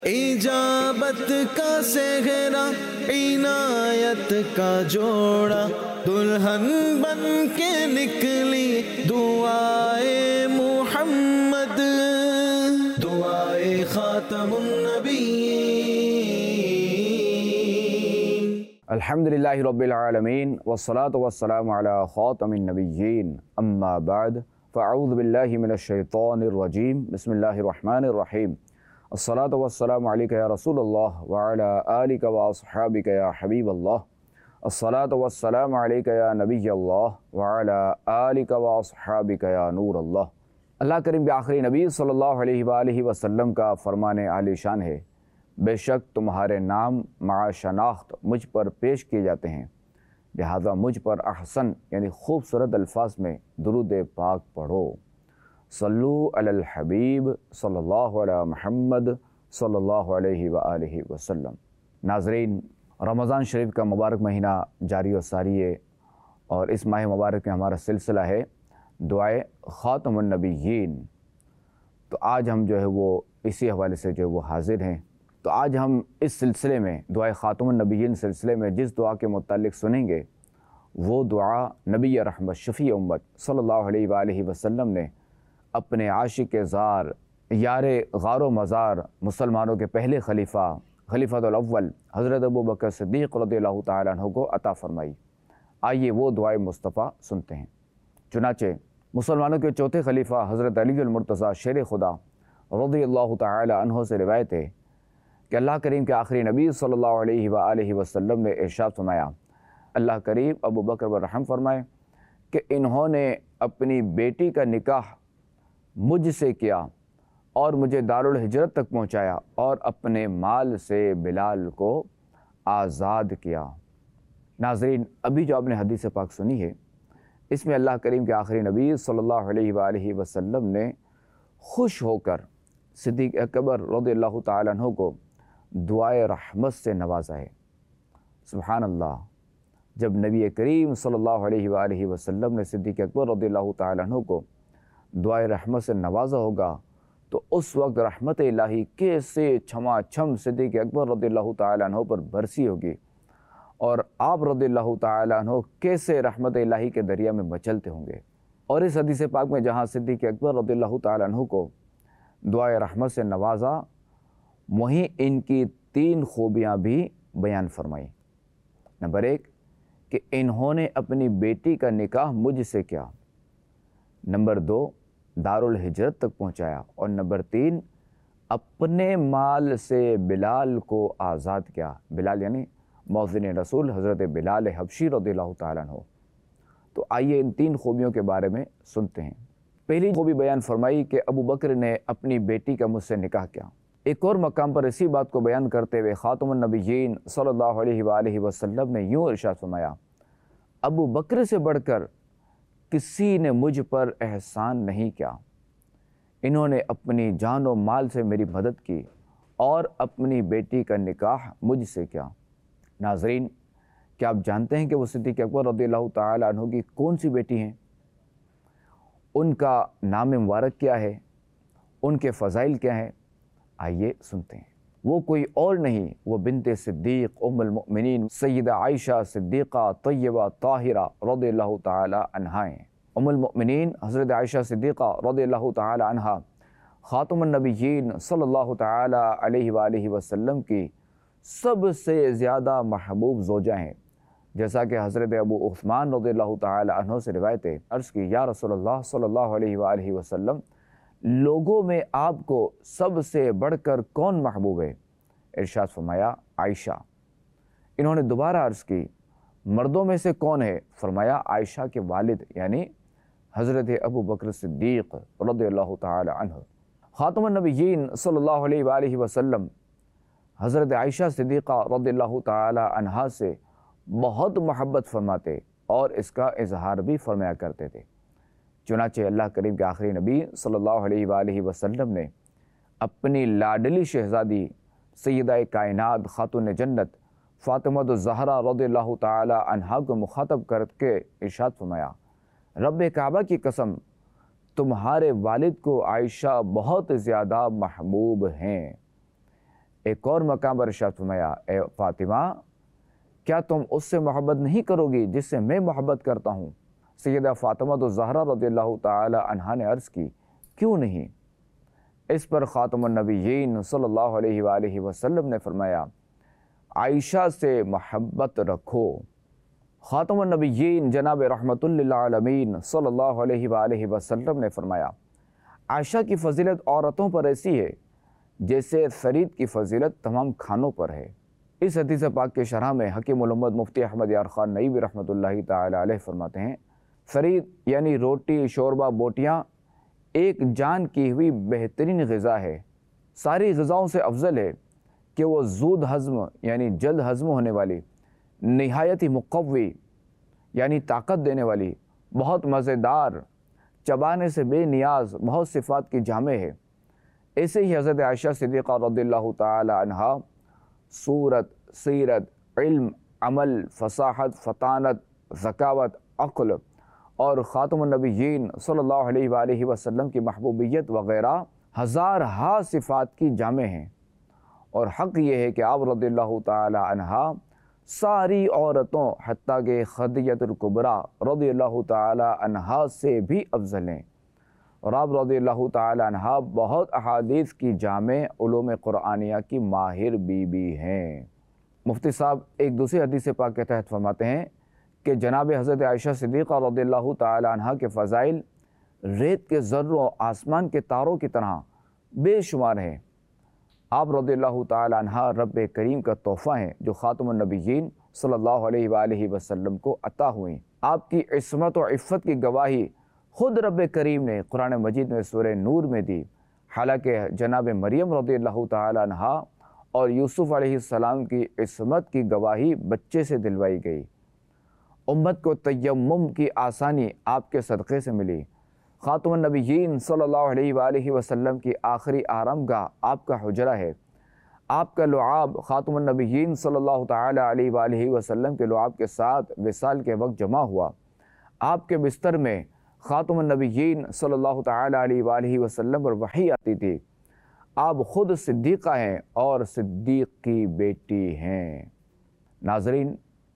اجابت کا صحرا عنایت کا جوڑا، دلہن بن کے نکلی دعائے محمد، دعائے خاتم النبیین۔ الحمدللہ رب العالمین والصلاة والسلام علی خاتم النبیین، اما بعد فاعوذ باللہ من الشیطان الرجیم، بسم اللہ الرحمن الرحیم۔ الصلاة والسلام علیکہ یا رسول اللہ وعلی آلک واصحابک یا حبیب اللہ، الصلاة والسلام علیکہ یا نبی اللہ وعلی آلک واصحابک یا نور اللہ۔ اللہ کریم کے آخری نبی صلی اللہ علیہ وآلہ وسلم کا فرمان عالی شان ہے، بے شک تمہارے نام مع شناخت مجھ پر پیش کیے جاتے ہیں، لہذا مجھ پر احسن یعنی خوبصورت الفاظ میں درود پاک پڑھو۔ صلو علی الحبیب صلی اللہ علیہ محمد صلی اللہ علیہ وآلہ وسلم۔ ناظرین، رمضان شریف کا مبارک مہینہ جاری و ساری ہے، اور اس ماہ مبارک میں ہمارا سلسلہ ہے دعائے خاتم النبیین۔ تو آج ہم وہ اسی حوالے سے وہ حاضر ہیں۔ تو آج ہم اس سلسلے میں دعائے خاتم النبیین سلسلے میں جس دعا کے متعلق سنیں گے، وہ دعا نبی رحمت شفیع امت صلی اللہ علیہ وآلہ وسلم نے اپنے عاشق زار، یار غار و مزار، مسلمانوں کے پہلے خلیفۃ الاول حضرت ابوبکر صدیق رضی اللہ تعالیٰ عنہ کو عطا فرمائی۔ آئیے وہ دعائے مصطفیٰ سنتے ہیں۔ چنانچہ مسلمانوں کے چوتھے خلیفہ حضرت علی المرتضیٰ شیر خدا رضی اللہ تعالیٰ عنہ سے روایت ہے کہ اللہ کریم کے آخری نبی صلی اللہ علیہ وآلہ وسلم نے ارشاد فرمایا، اللہ کریم ابو بکر پر رحم فرمائے کہ انہوں نے اپنی بیٹی کا نکاح مجھ سے کیا اور مجھے دارالہجرت تک پہنچایا اور اپنے مال سے بلال کو آزاد کیا۔ ناظرین، ابھی جو آپ نے حدیث پاک سنی ہے، اس میں اللہ کریم کے آخری نبی صلی اللہ علیہ وآلہ وسلم نے خوش ہو کر صدیق اکبر رضی اللہ تعالیٰ عنہ کو دعائے رحمت سے نوازا ہے۔ سبحان اللہ، جب نبی کریم صلی اللہ علیہ وآلہ وسلم نے صدیق اکبر رضی اللہ تعالیٰ عنہ کو دعائے رحمت سے نوازا ہوگا، تو اس وقت رحمت الہی کیسے چھما چھم صدیق اکبر رضی اللہ تعالیٰ عنہ پر برسی ہوگی، اور آپ رضی اللہ تعالیٰ عنہ کیسے رحمت الہی کے دریا میں مچلتے ہوں گے۔ اور اس حدیث پاک میں جہاں صدیق اکبر رضی اللہ تعالیٰ عنہ کو دعائے رحمت سے نوازا، وہیں ان کی 3 خوبیاں بھی بیان فرمائی۔ نمبر 1 کہ انہوں نے اپنی بیٹی کا نکاح مجھ سے کیا، نمبر 2 دارالہجرت تک پہنچایا، اور نمبر 3 اپنے مال سے بلال کو آزاد کیا۔ بلال یعنی مؤذن رسول حضرت بلال حبشی رضی اللہ تعالیٰ عنہ۔ تو آئیے ان 3 خوبیوں کے بارے میں سنتے ہیں۔ پہلی خوبی بیان فرمائی کہ ابو بکر نے اپنی بیٹی کا مجھ سے نکاح کیا۔ ایک اور مقام پر اسی بات کو بیان کرتے ہوئے خاتم النبیین صلی اللہ علیہ وآلہ وسلم نے یوں ارشاد فرمایا، ابو بکر سے بڑھ کر کسی نے مجھ پر احسان نہیں کیا، انہوں نے اپنی جان و مال سے میری مدد کی اور اپنی بیٹی کا نکاح مجھ سے کیا۔ ناظرین، کیا آپ جانتے ہیں کہ وہ صدیق اکبر رضی اللہ تعالیٰ عنہ کی کون سی بیٹی ہیں؟ ان کا نام مبارک کیا ہے؟ ان کے فضائل کیا ہیں؟ آئیے سنتے ہیں۔ وہ کوئی اور نہیں، وہ بنت صدیق ام المؤمنین سیدہ عائشہ صدیقہ طیبہ طاہرہ رضی اللہ تعالی عنہا ہیں۔ ام المؤمنین حضرت عائشہ صدیقہ رضی اللہ تعالی عنہا خاتم النبیین صلی اللہ تعالی علیہ وآلہ وسلم کی سب سے زیادہ محبوب زوجہ ہیں، جیسا کہ حضرت ابو عثمان رضی اللہ تعالی عنہ سے روایت ہے، عرض کی، یا رسول اللہ صلی اللہ علیہ وآلہ وسلم، لوگوں میں آپ کو سب سے بڑھ کر کون محبوب ہے؟ ارشاد فرمایا، عائشہ۔ انہوں نے دوبارہ عرض کی، مردوں میں سے کون ہے؟ فرمایا، عائشہ کے والد یعنی حضرت ابو بکر صدیق رضی اللہ تعالی عنہ۔ خاتم النبیین صلی اللہ علیہ وآلہ وسلم حضرت عائشہ صدیقہ رضی اللہ تعالی عنہا سے بہت محبت فرماتے اور اس کا اظہار بھی فرمایا کرتے تھے۔ چنانچہ اللہ کریم کے آخری نبی صلی اللہ علیہ وآلہ وسلم نے اپنی لاڈلی شہزادی سیدہ کائنات خاتون جنت فاطمہ الزہرا رضی اللہ تعالی عنہا کو مخاطب کر کے ارشاد فرمایا، رب کعبہ کی قسم، تمہارے والد کو عائشہ بہت زیادہ محبوب ہیں۔ ایک اور مقام پر ارشاد فرمایا اے فاطمہ کیا تم اس سے محبت نہیں کرو گی جس سے میں محبت کرتا ہوں؟ سیدہ فاطمہ الزہرا رضی اللہ تعالی عنہا نے عرض کی کیوں نہیں؟ اس پر خاتم النبیین صلی اللہ علیہ وآلہ وسلم نے فرمایا عائشہ سے محبت رکھو۔ خاتم النبیین جناب رحمت للعالمین صلی اللہ علیہ وآلہ وسلم نے فرمایا عائشہ کی فضیلت عورتوں پر ایسی ہے جیسے ثرید کی فضیلت تمام کھانوں پر ہے۔ اس حدیث پاک کے شرح میں حکیم الامت مفتی احمد یار خان نئی رحمۃ اللہ تعالی علیہ فرماتے ہیں ثرید یعنی روٹی، شوربہ، بوٹیاں ایک جان کی ہوئی بہترین غذا ہے، ساری غذاؤں سے افضل ہے کہ وہ زود ہضم یعنی جلد ہضم ہونے والی، نہایت ہی مقوی یعنی طاقت دینے والی، بہت مزیدار، چبانے سے بے نیاز، بہت صفات کی جامع ہے۔ ایسے ہی حضرت عائشہ صدیقہ رضی اللہ تعالی عنہا صورت، سیرت، علم، عمل، فصاحت، فطانت، ذکاوت، عقل اور خاتم النبیین صلی اللہ علیہ وآلہ وسلم کی محبوبیت وغیرہ ہزارہا صفات کی جامع ہیں، اور حق یہ ہے کہ آپ رضی اللہ تعالی عنہا ساری عورتوں حتیٰ کہ خدیجہ الکبریٰ رضی اللہ تعالی عنہا سے بھی افضل ہیں، اور آپ رضی اللہ تعالی عنہا بہت احادیث کی جامع علوم قرآنیہ کی ماہر بی ہیں۔ مفتی صاحب ایک دوسری حدیث پاک کے تحت فرماتے ہیں کہ جناب حضرت عائشہ صدیقہ رضی اللہ تعالی عنہا کے فضائل ریت کے ذروں آسمان کے تاروں کی طرح بے شمار ہیں۔ آپ رضی اللہ تعالی عنہا رب کریم کا تحفہ ہیں جو خاتم النبیین صلی اللہ علیہ وآلہ وسلم کو عطا ہوئیں۔ آپ کی عصمت و عفت کی گواہی خود رب کریم نے قرآن مجید میں سورہ نور میں دی، حالانکہ جناب مریم رضی اللہ تعالی عنہا اور یوسف علیہ السلام کی عصمت کی گواہی بچے سے دلوائی گئی۔ امت کو تیمم کی آسانی آپ کے صدقے سے ملی۔ خاتم النبیین صلی اللہ علیہ وآلہ وسلم کی آخری آرامگاہ آپ کا حجرہ ہے۔ آپ کا لعاب خاتم النبیین صلی اللہ تعالی علیہ وآلہ وسلم کے لعاب کے ساتھ وصال کے وقت جمع ہوا۔ آپ کے بستر میں خاتم النبیین صلی اللہ تعالی علیہ وآلہ وسلم پر وحی آتی تھی۔ آپ خود صدیقہ ہیں اور صدیق کی بیٹی ہیں۔ ناظرین،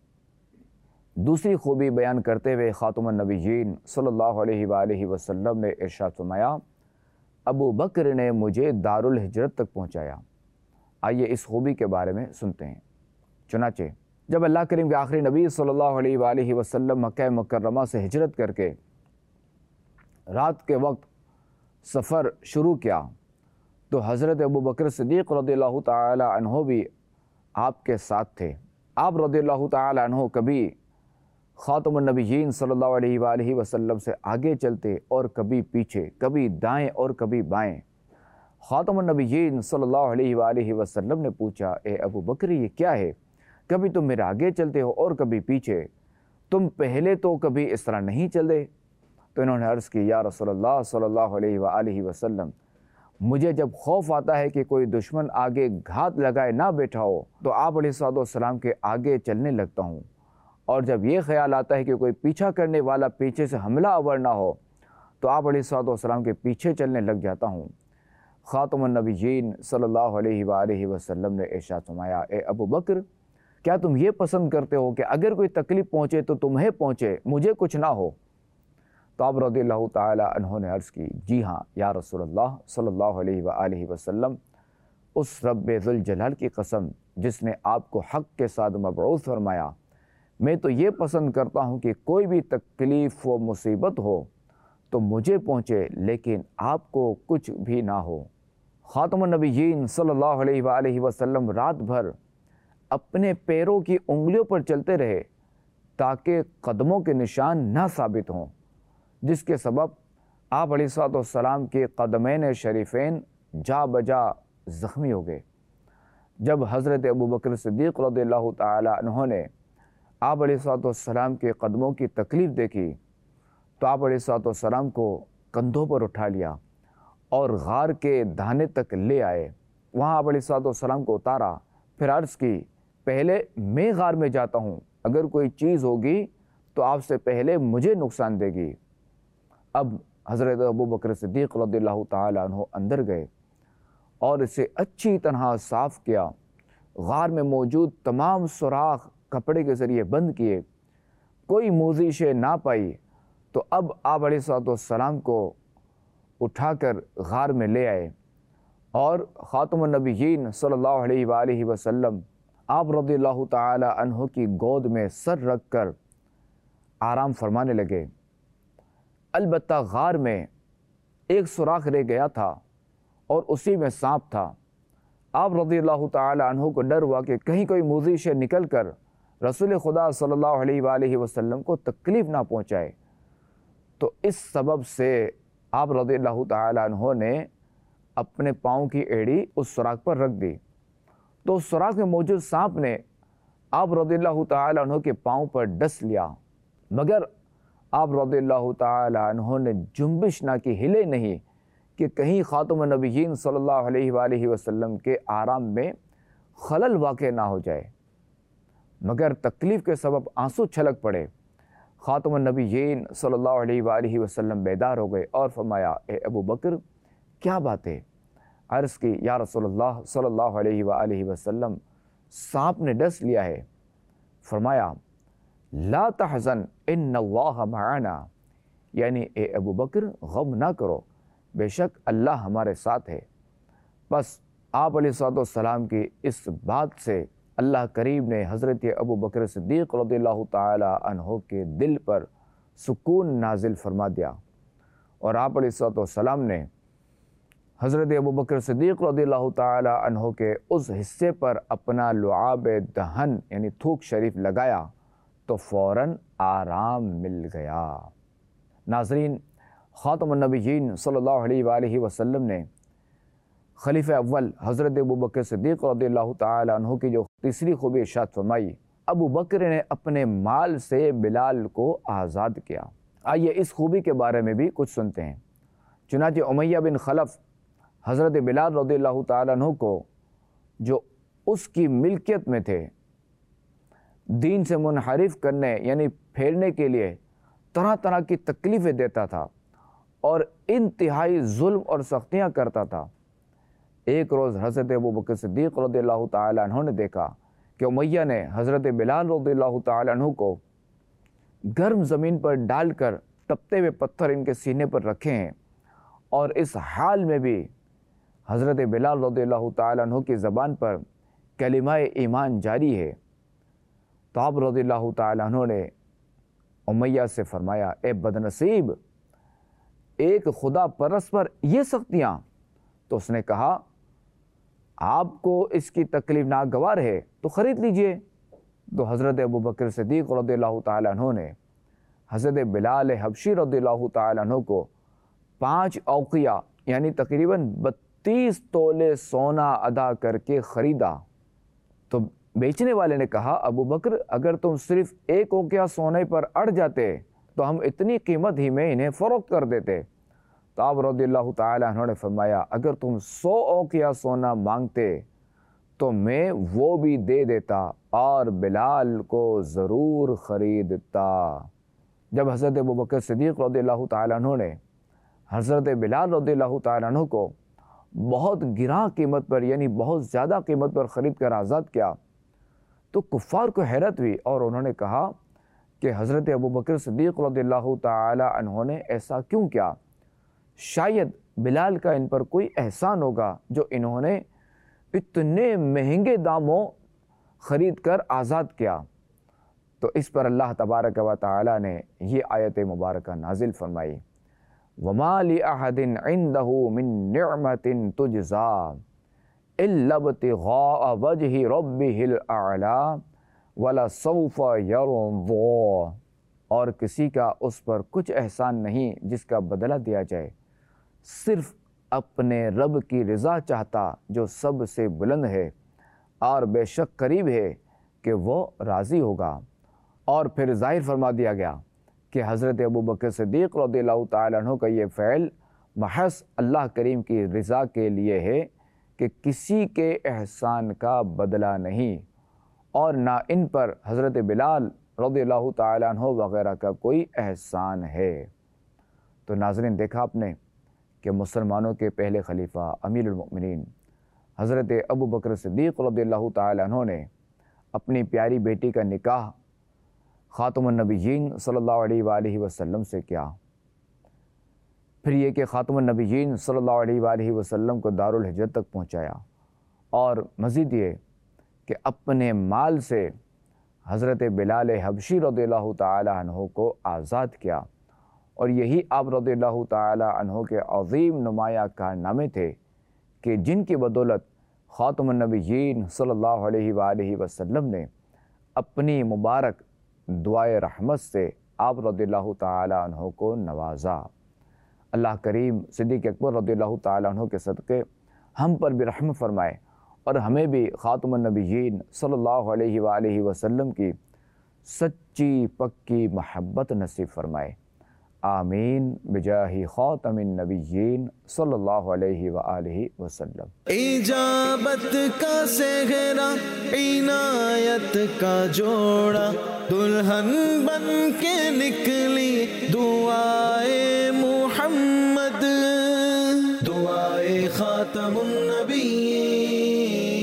دوسری خوبی بیان کرتے ہوئے خاتم النبیین صلی اللہ علیہ وآلہ وسلم نے ارشاد فرمایا ابو بکر نے مجھے دارالہجرت تک پہنچایا۔ آئیے اس خوبی کے بارے میں سنتے ہیں۔ چنانچہ جب اللہ کریم کے آخری نبی صلی اللہ علیہ وآلہ وسلم مکہ مکرمہ سے ہجرت کر کے رات کے وقت سفر شروع کیا تو حضرت ابو بکر صدیق رضی اللہ تعالی عنہ بھی آپ کے ساتھ تھے۔ آپ رضی اللہ تعالی عنہ کبھی خاتم النبیین صلی اللہ علیہ وآلہ وسلم سے آگے چلتے اور کبھی پیچھے، کبھی دائیں اور کبھی بائیں۔ خاتم النبیین صلی اللہ علیہ وآلہ وسلم نے پوچھا اے ابو بکر یہ کیا ہے؟ کبھی تم میرے آگے چلتے ہو اور کبھی پیچھے، تم پہلے تو کبھی اس طرح نہیں چلتے؟ تو انہوں نے عرض کی یا رسول اللہ صلی اللہ علیہ وآلہ وسلم مجھے جب خوف آتا ہے کہ کوئی دشمن آگے گھات لگائے نہ بیٹھا ہو تو آپ علیہ السلام کے آگے چلنے لگتا ہوں، اور جب یہ خیال آتا ہے کہ کوئی پیچھا کرنے والا پیچھے سے حملہ آور نہ ہو تو آپ علیہ السلام کے پیچھے چلنے لگ جاتا ہوں۔ خاتم النبیین صلی اللہ علیہ وآلہ وسلم نے ارشاد فرمایا اے ابو بکر کیا تم یہ پسند کرتے ہو کہ اگر کوئی تکلیف پہنچے تو تمہیں پہنچے، مجھے کچھ نہ ہو؟ تو آپ رضی اللہ تعالی عنہ نے عرض کی جی ہاں یا رسول اللہ صلی اللہ علیہ وآلہ وسلم، اس رب ذوالجلال کی قسم جس نے آپ کو حق کے ساتھ مبعوث فرمایا، میں تو یہ پسند کرتا ہوں کہ کوئی بھی تکلیف و مصیبت ہو تو مجھے پہنچے لیکن آپ کو کچھ بھی نہ ہو۔ خاتم النبیین صلی اللہ علیہ وآلہ وسلم رات بھر اپنے پیروں کی انگلیوں پر چلتے رہے تاکہ قدموں کے نشان نہ ثابت ہوں، جس کے سبب آپ علیہ السلام کے قدمین شریفین جا بجا زخمی ہو گئے۔ جب حضرت ابو بکر صدیق رضی اللہ تعالی عنہ نے آپ علیہ السلام کے قدموں کی تکلیف دیکھی تو آپ علیہ السلام کو کندھوں پر اٹھا لیا اور غار کے دہانے تک لے آئے۔ وہاں آپ علیہ السلام کو اتارا، پھر عرض کی پہلے میں غار میں جاتا ہوں، اگر کوئی چیز ہوگی تو آپ سے پہلے مجھے نقصان دے گی۔ اب حضرت ابو بکر صدیق رضی اللہ تعالی عنہ اندر گئے اور اسے اچھی طرح صاف کیا، غار میں موجود تمام سوراخ کپڑے کے ذریعے بند کیے، کوئی موذی شے نہ پائی، تو اب آپ علیہ السلام کو اٹھا کر غار میں لے آئے اور خاتم النبیین صلی اللہ علیہ وآلہ وسلم آپ رضی اللہ تعالی عنہ کی گود میں سر رکھ کر آرام فرمانے لگے۔ البتہ غار میں ایک سوراخ رہ گیا تھا اور اسی میں سانپ تھا۔ آپ رضی اللہ تعالی عنہ کو ڈر ہوا کہ کہیں کوئی موذی شے نکل کر رسول خدا صلی اللہ علیہ وآلہ وسلم کو تکلیف نہ پہنچائے، تو اس سبب سے آپ رضی اللہ تعالی عنہ نے اپنے پاؤں کی ایڑی اس سوراخ پر رکھ دی، تو اس سوراخ میں موجود سانپ نے آپ رضی اللہ تعالی عنہ کے پاؤں پر ڈس لیا، مگر آپ رضی اللہ تعالی عنہ نے جنبش نہ کی، ہلے نہیں کہ کہیں خاتم النبیین صلی اللہ علیہ وآلہ وسلم کے آرام میں خلل واقع نہ ہو جائے، مگر تکلیف کے سبب آنسو چھلک پڑے۔ خاتم النبیین صلی اللہ علیہ وآلہ وسلم بیدار ہو گئے اور فرمایا، اے ابو بکر کیا بات ہے؟ عرض کی، یا رسول اللہ صلی اللہ علیہ وآلہ وسلم سانپ نے ڈس لیا ہے۔ فرمایا، لا تحزن ان اللہ معنا، یعنی اے ابو بکر غم نہ کرو، بے شک اللہ ہمارے ساتھ ہے۔ بس آپ علیہ السلام کی اس بات سے اللہ کریم نے حضرت ابو بکر صدیق رضی اللہ تعالی عنہ کے دل پر سکون نازل فرما دیا، اور آپ علیہ السلام نے حضرت ابو بکر صدیق رضی اللہ تعالی عنہ کے اس حصے پر اپنا لعاب دہن یعنی تھوک شریف لگایا تو فوراً آرام مل گیا۔ ناظرین، خاتم النبیین صلی اللہ علیہ وآلہ وسلم نے خلیفہ اول حضرت ابو بکر صدیق رضی اللہ تعالی عنہ کی جو تیسری خوبی ارشاد فرمائی، ابو بکر نے اپنے مال سے بلال کو آزاد کیا۔ آئیے اس خوبی کے بارے میں بھی کچھ سنتے ہیں۔ چنانچہ امیہ بن خلف حضرت بلال رضی اللہ تعالی عنہ کو جو اس کی ملکیت میں تھے دین سے منحرف کرنے یعنی پھیرنے کے لیے طرح طرح کی تکلیفیں دیتا تھا اور انتہائی ظلم اور سختیاں کرتا تھا۔ ایک روز حضرت ابو بکر صدیق رضی اللہ تعالی عنہ نے دیکھا کہ امیہ نے حضرت بلال رضی اللہ تعالی عنہ کو گرم زمین پر ڈال کر تپتے ہوئے پتھر ان کے سینے پر رکھے ہیں، اور اس حال میں بھی حضرت بلال رضی اللہ تعالی عنہ کی زبان پر کلمہ ایمان جاری ہے۔ تو آپ رضی اللہ تعالی عنہ نے امیہ سے فرمایا، اے بدنصیب، ایک خدا پرست پر یہ سختیاں؟ تو اس نے کہا، آپ کو اس کی تکلیف ناگوار ہے تو خرید لیجئے۔ تو حضرت ابو بکر صدیق رضی اللہ تعالی عنہ نے حضرت بلال حبشی رضی اللہ تعالی عنہ کو 5 اوقیہ یعنی تقریباً 32 تولے سونا ادا کر کے خریدا۔ تو بیچنے والے نے کہا، ابو بکر اگر تم صرف 1 اوقیہ سونے پر اڑ جاتے تو ہم اتنی قیمت ہی میں انہیں فروخت کر دیتے۔ تو آپ رضی اللہ تعالی عنہ نے فرمایا، اگر تم 100 اوقیہ سونا مانگتے تو میں وہ بھی دے دیتا اور بلال کو ضرور خریدتا۔ جب حضرت ابو بکر صدیق رضی اللہ تعالی عنہ نے حضرت بلال رضی اللہ تعالی عنہ کو بہت گراں قیمت پر یعنی بہت زیادہ قیمت پر خرید کر آزاد کیا تو کفار کو حیرت ہوئی، اور انہوں نے کہا کہ حضرت ابو بکر صدیق رضی اللہ تعالی عنہ نے ایسا کیوں کیا؟ شاید بلال کا ان پر کوئی احسان ہوگا جو انہوں نے اتنے مہنگے داموں خرید کر آزاد کیا۔ تو اس پر اللہ تبارک و تعالی نے یہ آیت مبارکہ نازل فرمائی، وَمَا لِأَحَدٍ عِنْدَهُ مِن نِعْمَةٍ تُجْزَىٰ إِلَّا ابْتِغَاءَ وَجْهِ رَبِّهِ الْأَعْلَىٰ وَلَسَوْفَ يَرْضَىٰ، اور کسی کا اس پر کچھ احسان نہیں جس کا بدلہ دیا جائے، صرف اپنے رب کی رضا چاہتا جو سب سے بلند ہے، اور بے شک قریب ہے کہ وہ راضی ہوگا۔ اور پھر ظاہر فرما دیا گیا کہ حضرت ابو بکر صدیق رضی اللہ تعالیٰ عنہ کا یہ فعل محض اللہ کریم کی رضا کے لیے ہے کہ کسی کے احسان کا بدلہ نہیں، اور نہ ان پر حضرت بلال رضی اللہ تعالیٰ عنہ وغیرہ کا کوئی احسان ہے۔ تو ناظرین، دیکھا آپ نے کہ مسلمانوں کے پہلے خلیفہ امیر المؤمنین حضرت ابو بکر صدیق رضی اللہ تعالیٰ عنہ نے اپنی پیاری بیٹی کا نکاح خاتم النبیین صلی اللہ علیہ وآلہ وسلم سے کیا۔ پھر یہ کہ خاتم النبیین صلی اللہ علیہ وآلہ وسلم کو دارالہجرت تک پہنچایا، اور مزید یہ کہ اپنے مال سے حضرت بلال حبشی رضی اللہ تعالی عنہ کو آزاد کیا، اور یہی آپ رضی اللہ تعالی عنہ کے عظیم نمایاں کارنامے تھے کہ جن کی بدولت خاتم النبیین صلی اللہ علیہ وآلہ وسلم نے اپنی مبارک دعائے رحمت سے آپ رضی اللہ تعالی عنہ کو نوازا۔ اللہ کریم صدیق اکبر رضی اللہ تعالی عنہ کے صدقے ہم پر بھی رحم فرمائے، اور ہمیں بھی خاتم النبیین صلی اللہ علیہ وآلہ وسلم کی سچی پکی محبت نصیب فرمائے، آمین بجاہ خاتم النبیین صلی اللہ علیہ وآلہ وسلم۔ اجابت کا صحرا عنایت کا جوڑا، دلہن بن کے نکلی دعائے محمد، دعائے خاتم النبیین۔